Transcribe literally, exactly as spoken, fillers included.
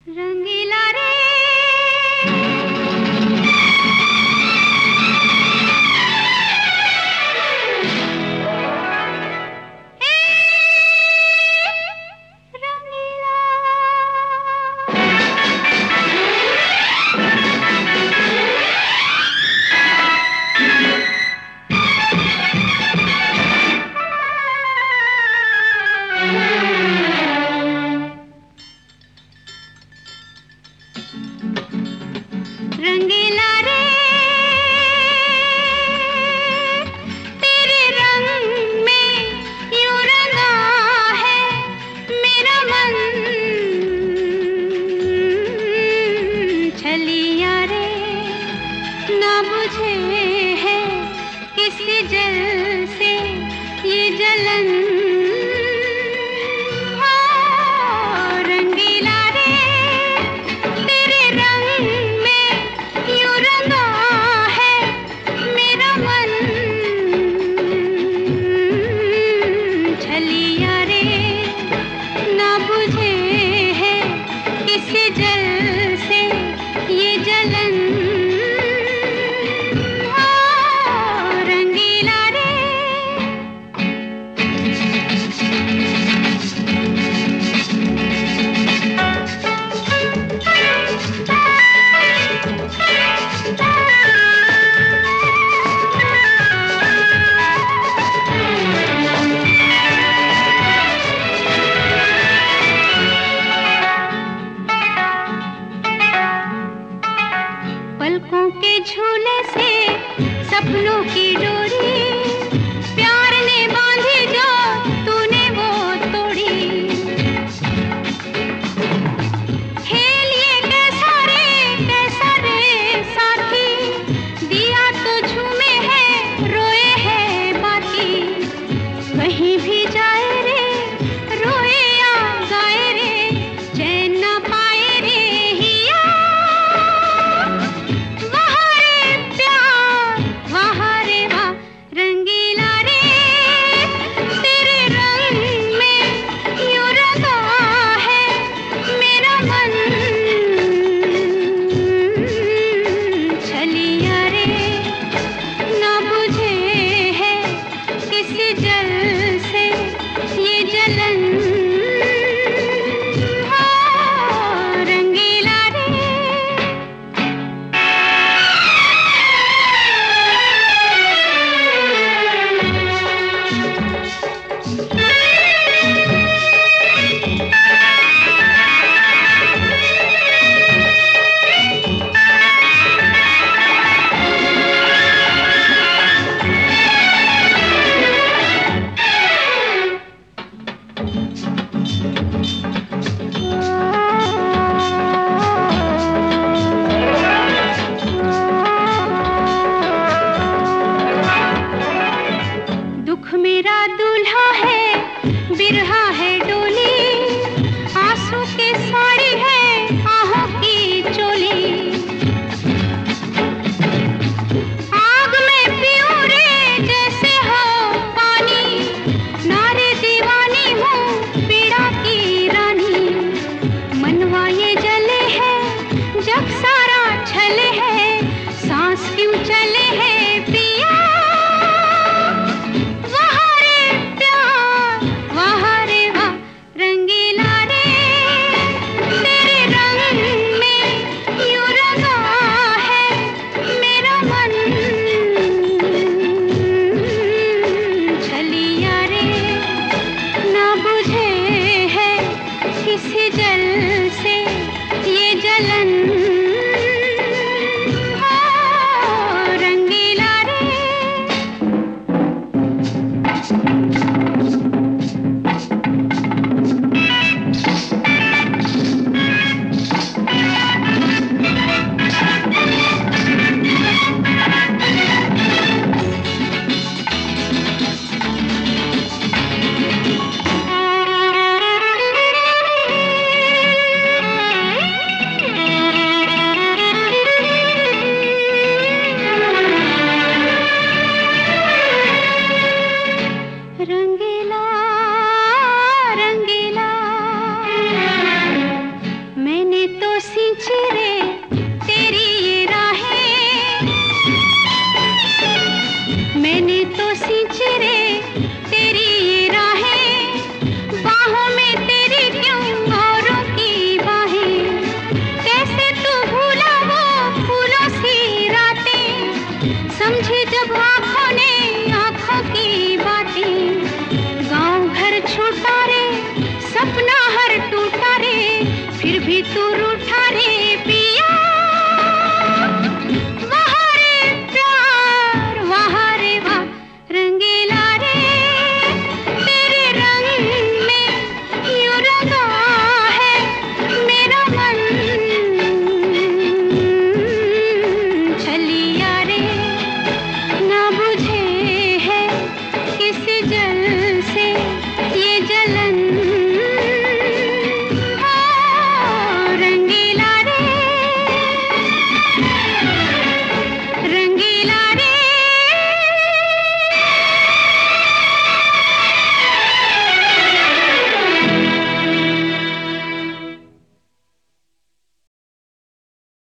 रंगीला रे रंगीला रे तेरे रंग में यूं रंगा है मेरा मन। छलिया रे ना बुझे है किसी जल से ये जलन। पलकों के झूले से सपनों की डोरी प्यार ने बांधी जो तूने वो तोड़ी। खेल ये कैसा रे कैसा रे साथी दिया तो झूमे है रोए है बाकी। कहीं भी जाए रे रोए या गाए रे चैन न पाए रे हिया। मेरा दूल्हा है बिरहा है डोली आंसू की साड़ी है आहों की चोली। आग में पीऊं रे जैसे हो पानी नारे दीवानी हूँ पीड़ा की रानी। मनवा ये जले है जग सारा छले है सांस क्यों चले है पिया। किसी जल से ये जलन रंगीला रे। तू